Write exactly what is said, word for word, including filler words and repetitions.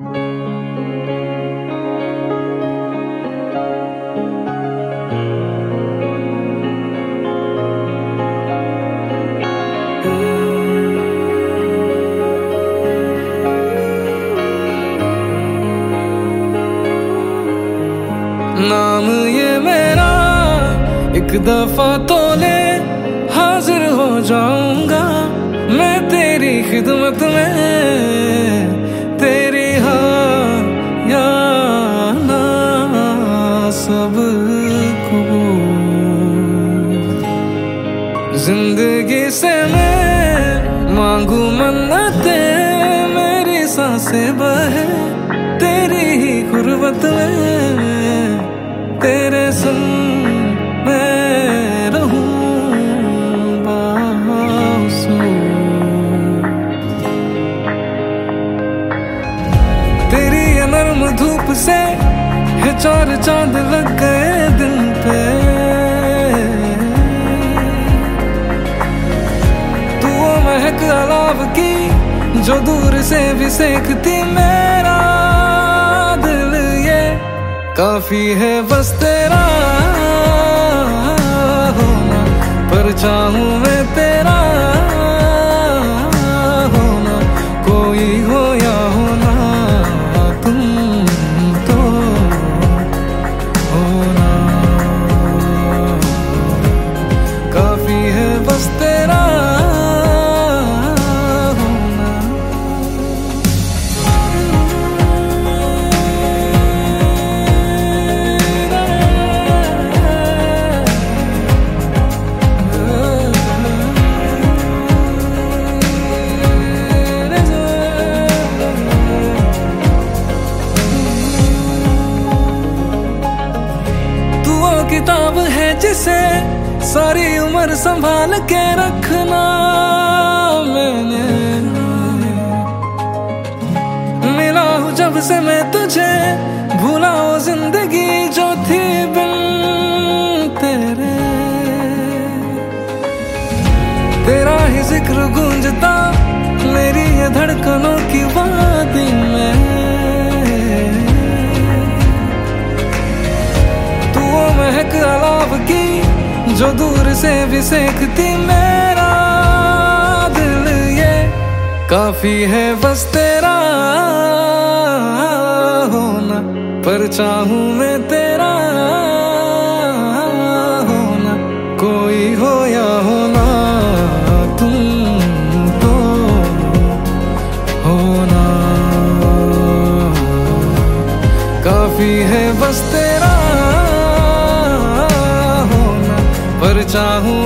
नाम ये मेरा एक दफा तो ले, हाजिर हो जाऊंगा मैं तेरी खिदमत में। तेरी हाँ या ना सब कबूल। जिंदगी से मैं मांगू मन्नते, मेरी सांसें बहे तेरी ही गुर्बत में। तेरे संग मैं रहूं बासूर। तेरी ये नर्म धूप से है चार चांद लग गए दिल पे। तू वो महक अलाव की जो दूर से भी सेकती मेरा दिल। ये काफी है बस तेरा होना, पर चाहूं मैं तेरा होना। कोई हो या होना, तुम तो होना। काफी है बस तेरा किताब है जिसे सारी उम्र संभाल के रखना मैंने। मिला हूँ जब से मैं तुझे, भूला वो जिंदगी जो थी बिन तेरे। तेरा ही जिक्र गूंजता मेरी ये धड़कनों की वादी में। महक अलाव की जो दूर से भी सेकती मेरा दिल। ये काफी है बस तेरा होना, पर चाहूं मैं तेरा होना। कोई हो या होना, तुम तो होना। काफी है बस तेरा, पर चाहूं